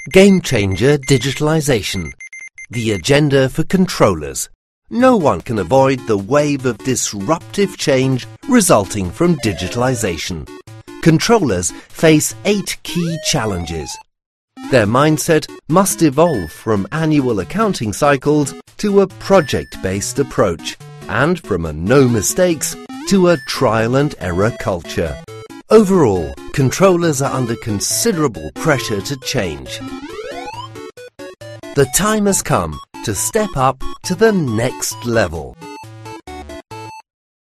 Game changer digitalization. The agenda for controllers. No one can avoid the wave of disruptive change resulting from digitalization. Controllers face 8 key challenges. Their mindset must evolve from annual accounting cycles to a project-based approach, and from a no mistakes to a trial and error culture. Overall, controllers are under considerable pressure to change. The time has come to step up to the next level.